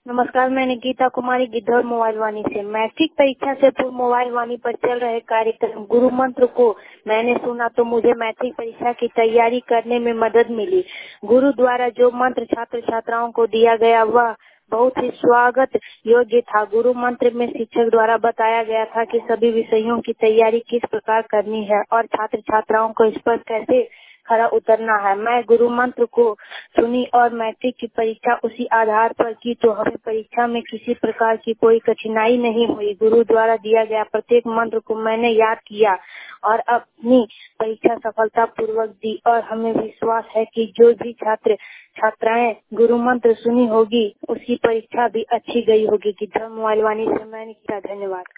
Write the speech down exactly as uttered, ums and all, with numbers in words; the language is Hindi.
नमस्कार, मैंने गीता कुमारी गिद्धौर मोबाइल वाणी से। मैट्रिक परीक्षा से पूर्व मोबाइल वाणी पर चल रहे कार्यक्रम गुरु मंत्र को मैंने सुना तो मुझे मैट्रिक परीक्षा की तैयारी करने में मदद मिली। गुरु द्वारा जो मंत्र छात्र छात्राओं को दिया गया वह बहुत ही स्वागत योग्य था। गुरु मंत्र में शिक्षक द्वारा बताया गया था कि सभी विषयों की तैयारी किस प्रकार करनी है और छात्र छात्राओं को इस पर कैसे खरा उतरना है। मैं गुरु मंत्र को सुनी और मैट्रिक की परीक्षा उसी आधार पर की तो हमें परीक्षा में किसी प्रकार की कोई कठिनाई नहीं हुई। गुरु द्वारा दिया गया प्रत्येक मंत्र को मैंने याद किया और अपनी परीक्षा सफलता पूर्वक दी और हमें विश्वास है कि जो भी छात्र छात्राएं गुरु मंत्र सुनी होगी उसकी परीक्षा भी अच्छी गई होगी। गिद्धौर मोबाइल वाणी से मैंने किया। धन्यवाद।